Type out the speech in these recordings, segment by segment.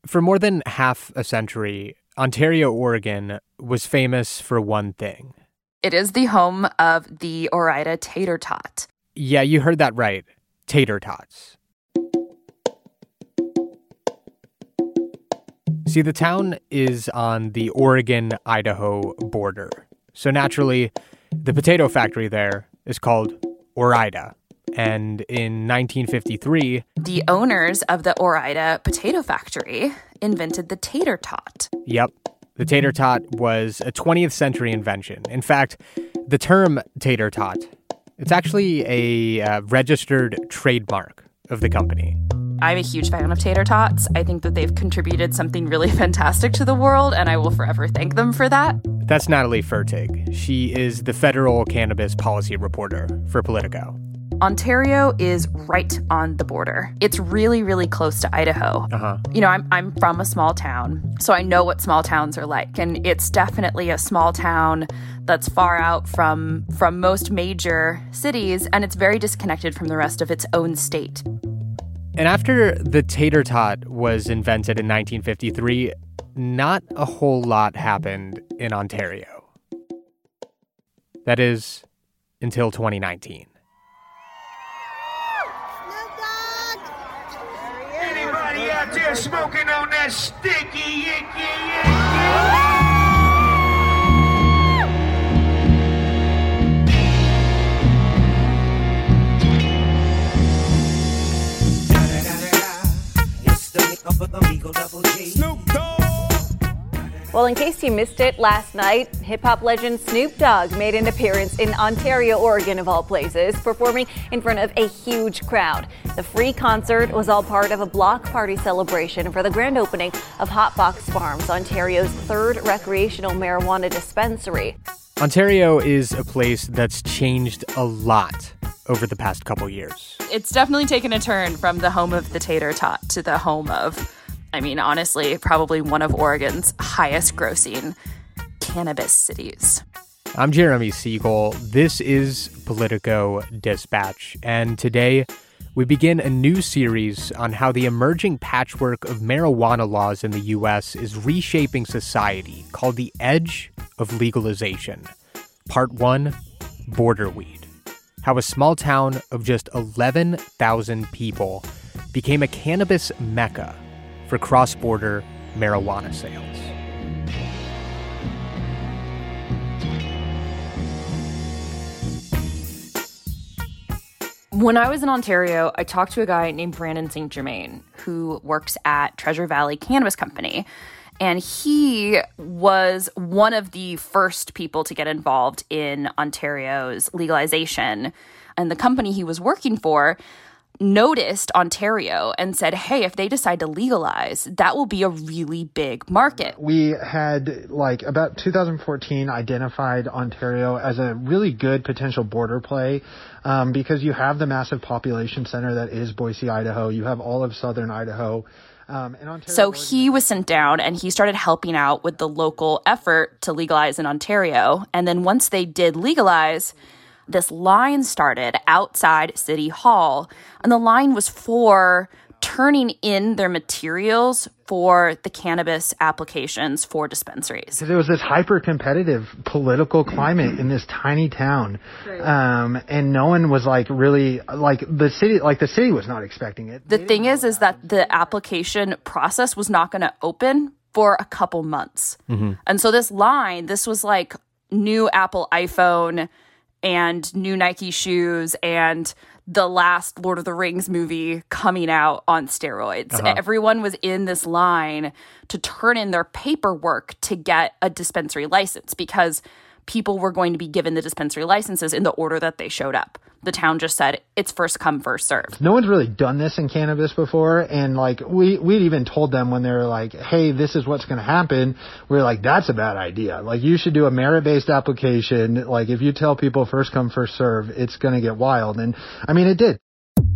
For more than half a century, Ontario, Oregon was famous for one thing. It is the home of the Ore-Ida tater tot. Yeah, you heard that right. Tater tots. See, the town is on the Oregon-Idaho border. So naturally, the potato factory there is called Ore-Ida. And in 1953, the owners of the Ore-Ida potato factory invented the tater tot. Yep. The tater tot was a 20th century invention. In fact, the term tater tot, it's actually a registered trademark of the company. I'm a huge fan of tater tots. I think that they've contributed something really fantastic to the world, and I will forever thank them for that. That's Natalie Fertig. She is the federal cannabis policy reporter for Politico. Ontario is right on the border. It's really, really close to Idaho. You know, I'm from a small town, so I know what small towns are like. And it's definitely a small town that's far out from most major cities, and it's very disconnected from the rest of its own state. And after the tater tot was invented in 1953, not a whole lot happened in Ontario. That is, until 2019. Anybody out there smoking on that sticky icky? Snoop Dogg. Well, in case you missed it last night, hip-hop legend Snoop Dogg made an appearance in Ontario, Oregon, of all places, performing in front of a huge crowd. The free concert was all part of a block party celebration for the grand opening of Hotbox Farms, Ontario's third recreational marijuana dispensary. Ontario is a place that's changed a lot over the past couple years. It's definitely taken a turn from the home of the tater tot to the home of, I mean, honestly, probably one of Oregon's highest grossing cannabis cities. I'm Jeremy Siegel. This is Politico Dispatch. And today we begin a new series on how the emerging patchwork of marijuana laws in the U.S. is reshaping society, called The Edge of Legalization. Part 1, Border Weed. How a small town of just 11,000 people became a cannabis mecca for cross-border marijuana sales. When I was in Ontario, I talked to a guy named Brandon St. Germain who works at Treasure Valley Cannabis Company. And he was one of the first people to get involved in Ontario's legalization. And the company he was working for noticed Ontario and said, hey, if they decide to legalize, that will be a really big market. We had, about 2014, identified Ontario as a really good potential border play because you have the massive population center that is Boise, Idaho. You have all of southern Idaho. So he was sent down and he started helping out with the local effort to legalize in Ontario. And then once they did legalize, this line started outside City Hall. And the line was for turning in their materials for the cannabis applications for dispensaries. There was this hyper-competitive political climate in this tiny town. And no one was the city was not expecting it. The thing is that the application process was not going to open for a couple months. Mm-hmm. And so this was like new Apple iPhone and new Nike shoes and the last Lord of the Rings movie coming out on steroids. Uh-huh. Everyone was in this line to turn in their paperwork to get a dispensary license because people were going to be given the dispensary licenses in the order that they showed up. The town just said it's first come, first served. No one's really done this in cannabis before. And we'd even told them when they were like, hey, this is what's going to happen. We were like, that's a bad idea. You should do a merit-based application. If you tell people first come, first serve, it's going to get wild. And I mean, it did.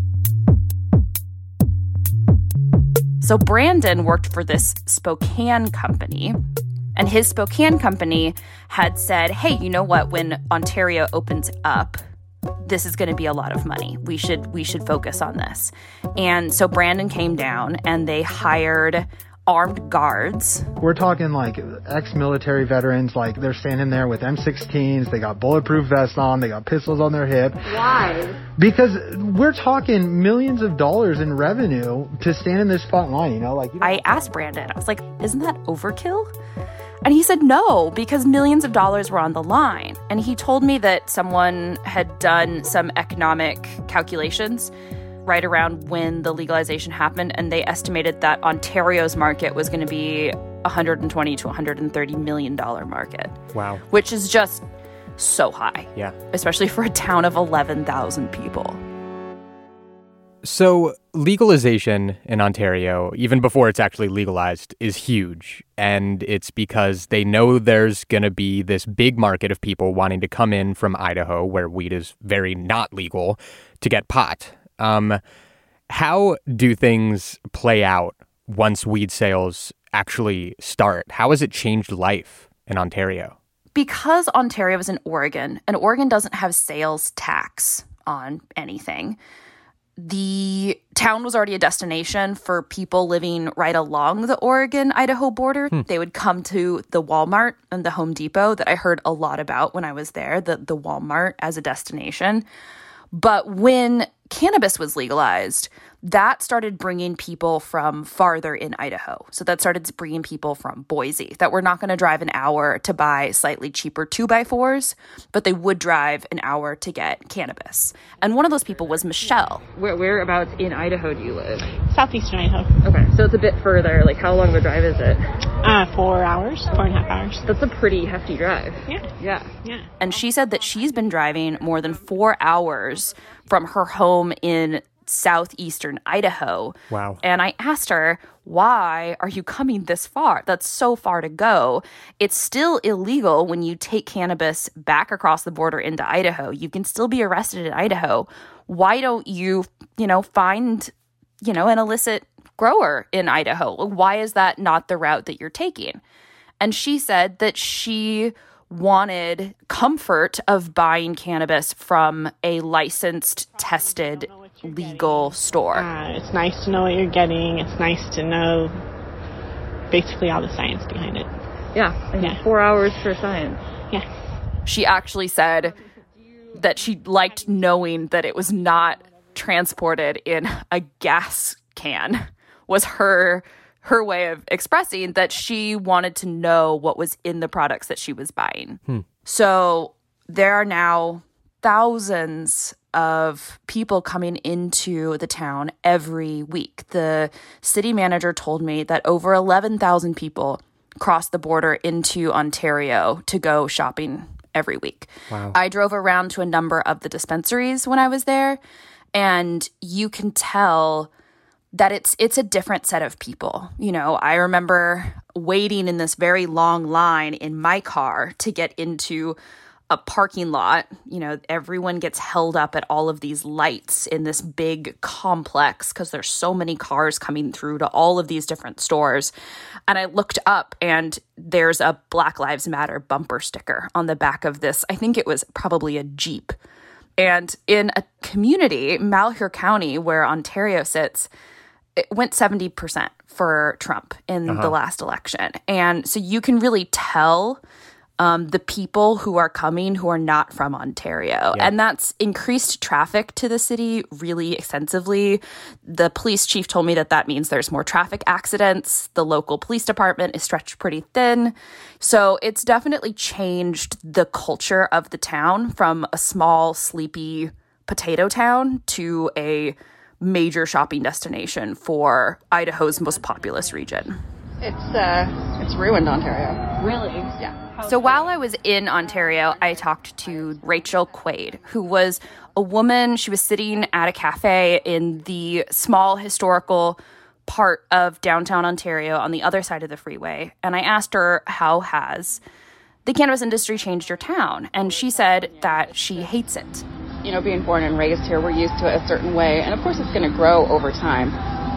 So Brandon worked for this Spokane company. And his Spokane company had said, hey, you know what? When Ontario opens up, this is going to be a lot of money. We should focus on this. And so Brandon came down and they hired armed guards. We're talking like ex-military veterans, like they're standing there with M16s, they got bulletproof vests on, they got pistols on their hip. Why? Because we're talking millions of dollars in revenue to stand in this front line, you know? Like, I asked Brandon, I was like, isn't that overkill? And he said no, because millions of dollars were on the line. And he told me that someone had done some economic calculations right around when the legalization happened, and they estimated that Ontario's market was going to be $120 to $130 million market. Wow. Which is just so high. Yeah. Especially for a town of 11,000 people. So legalization in Ontario, even before it's actually legalized, is huge. And it's because they know there's going to be this big market of people wanting to come in from Idaho, where weed is very not legal, to get pot. How do things play out once weed sales actually start? How has it changed life in Ontario? Because Ontario is in Oregon, and Oregon doesn't have sales tax on anything, the town was already a destination for people living right along the Oregon-Idaho border. They would come to the Walmart and the Home Depot that I heard a lot about when I was there, the Walmart as a destination. But when cannabis was legalized, that started bringing people from farther in Idaho. So that started bringing people from Boise that were not going to drive an hour to buy slightly cheaper 2x4s, but they would drive an hour to get cannabis. And one of those people was Michelle. Whereabouts in Idaho do you live? Southeastern Idaho. Okay, so it's a bit further. Like, how long of a drive is it? 4 hours, 4.5 hours. That's a pretty hefty drive. Yeah. And she said that she's been driving more than 4 hours from her home in southeastern Idaho. Wow. And I asked her, why are you coming this far? That's so far to go. It's still illegal when you take cannabis back across the border into Idaho. You can still be arrested in Idaho. Why don't you, find, an illicit grower in Idaho? Why is that not the route that you're taking? And she said that she wanted comfort of buying cannabis from a licensed, tested, legal store. It's nice to know what you're getting. It's nice to know basically all the science behind it. Yeah. 4 hours for science. Yeah. She actually said that she liked knowing that it was not transported in a gas can, was her way of expressing that she wanted to know what was in the products that she was buying. So there are now thousands of people coming into the town every week. The city manager told me that over 11,000 people cross the border into Ontario to go shopping every week. Wow. I drove around to a number of the dispensaries when I was there, and you can tell that it's a different set of people. I remember waiting in this very long line in my car to get into a parking lot. Everyone gets held up at all of these lights in this big complex because there's so many cars coming through to all of these different stores. And I looked up and there's a Black Lives Matter bumper sticker on the back of this. I think it was probably a Jeep. And in a community, Malheur County, where Ontario sits, it went 70% for Trump in the last election. And so you can really tell the people who are coming who are not from Ontario. Yeah. And that's increased traffic to the city really extensively. The police chief told me that means there's more traffic accidents. The local police department is stretched pretty thin. So it's definitely changed the culture of the town from a small, sleepy potato town to a major shopping destination for Idaho's most populous region. It's ruined Ontario. Really? Yeah. So while I was in Ontario, I talked to Rachel Quaid, who was a woman. She was sitting at a cafe in the small historical part of downtown Ontario on the other side of the freeway. And I asked her, how has the cannabis industry changed your town? And she said that she hates it. Being born and raised here, we're used to it a certain way. And of course, it's going to grow over time.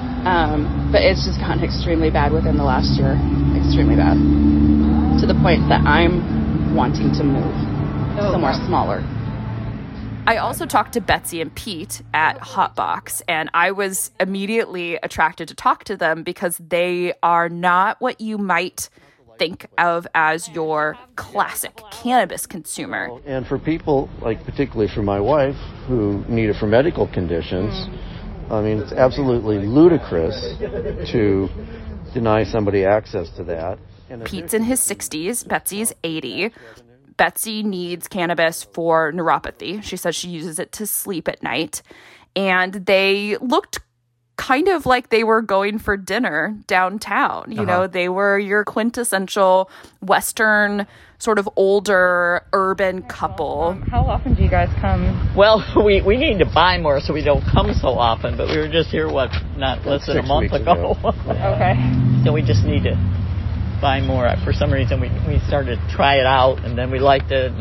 But it's just gotten extremely bad within the last year. Extremely bad. To the point that I'm wanting to move somewhere smaller. I also talked to Betsy and Pete at Hotbox, and I was immediately attracted to talk to them because they are not what you might think of as your classic cannabis consumer. And for people, like particularly for my wife, who need it for medical conditions, I mean, it's absolutely ludicrous to deny somebody access to that. Pete's in his 60s, Betsy's 80. Betsy needs cannabis for neuropathy. She says she uses it to sleep at night. And they looked kind of like they were going for dinner downtown. You know, they were your quintessential Western, sort of older urban couple. How often do you guys come? Well, we need to buy more, so we don't come so often. But we were just here, not less than a month ago. Okay. So we just need to buy more. For some reason, we started to try it out, and then we liked it. And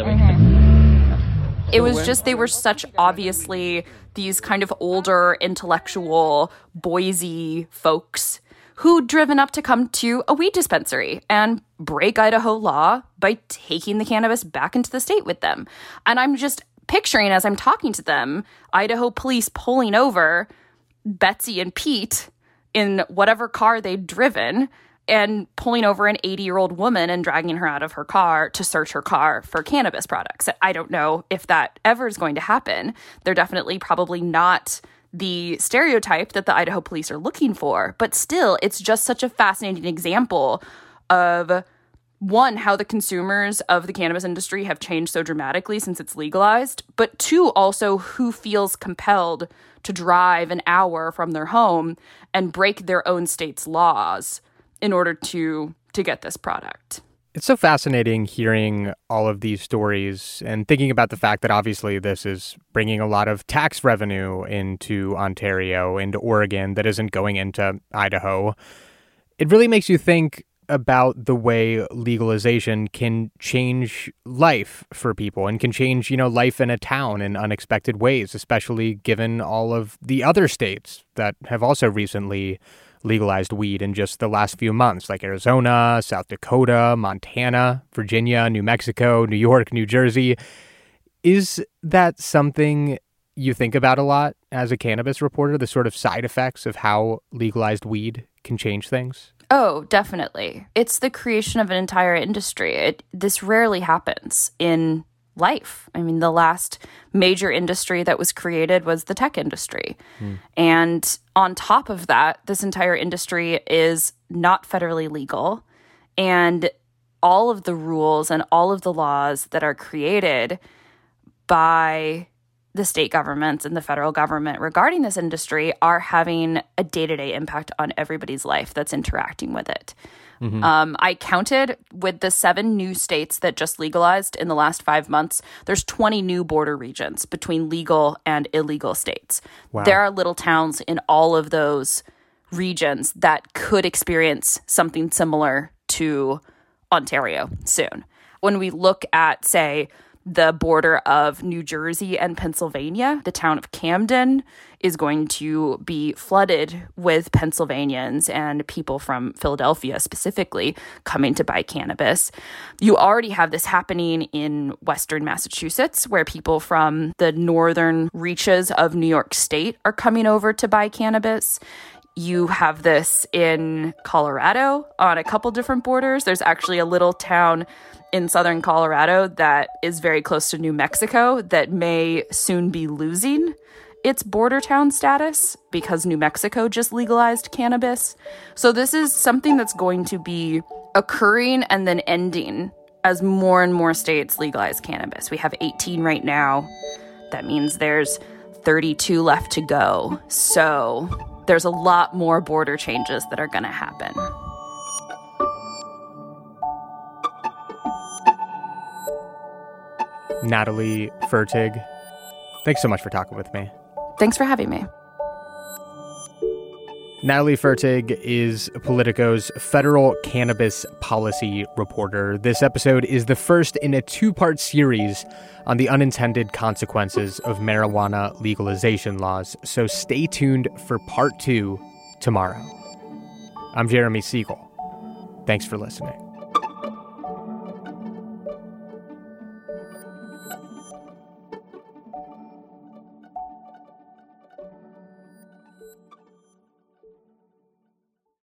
then It was just, they were such obviously these kind of older, intellectual Boise folks who'd driven up to come to a weed dispensary and break Idaho law by taking the cannabis back into the state with them. And I'm just picturing, as I'm talking to them, Idaho police pulling over Betsy and Pete in whatever car they'd driven and pulling over an 80-year-old woman and dragging her out of her car to search her car for cannabis products. I don't know if that ever is going to happen. They're definitely probably not the stereotype that the Idaho police are looking for. But still, it's just such a fascinating example of, one, how the consumers of the cannabis industry have changed so dramatically since it's legalized, but two, also who feels compelled to drive an hour from their home and break their own state's laws in order to get this product. It's so fascinating hearing all of these stories and thinking about the fact that obviously this is bringing a lot of tax revenue into Ontario, into Oregon, that isn't going into Idaho. It really makes you think about the way legalization can change life for people and can change, life in a town in unexpected ways, especially given all of the other states that have also recently legalized weed in just the last few months, like Arizona, South Dakota, Montana, Virginia, New Mexico, New York, New Jersey. Is that something you think about a lot as a cannabis reporter, the sort of side effects of how legalized weed can change things? Oh, definitely. It's the creation of an entire industry. This rarely happens in life. I mean, the last major industry that was created was the tech industry. And on top of that, this entire industry is not federally legal. And all of the rules and all of the laws that are created by the state governments and the federal government regarding this industry are having a day-to-day impact on everybody's life that's interacting with it. I counted with the 7 new states that just legalized in the last 5 months, there's 20 new border regions between legal and illegal states. Wow. There are little towns in all of those regions that could experience something similar to Ontario soon. When we look at, say, the border of New Jersey and Pennsylvania, the town of Camden is going to be flooded with Pennsylvanians and people from Philadelphia specifically coming to buy cannabis. You already have this happening in Western Massachusetts, where people from the northern reaches of New York State are coming over to buy cannabis. You have this in Colorado on a couple different borders. There's actually a little town in southern Colorado that is very close to New Mexico that may soon be losing its border town status because New Mexico just legalized cannabis. So this is something that's going to be occurring and then ending as more and more states legalize cannabis. We have 18 right now. That means there's 32 left to go. So there's a lot more border changes that are going to happen. Natalie Fertig, thanks so much for talking with me. Thanks for having me. Natalie Fertig is Politico's federal cannabis policy reporter. This episode is the first in a 2-part series on the unintended consequences of marijuana legalization laws, so stay tuned for part 2 tomorrow. I'm Jeremy Siegel. Thanks for listening.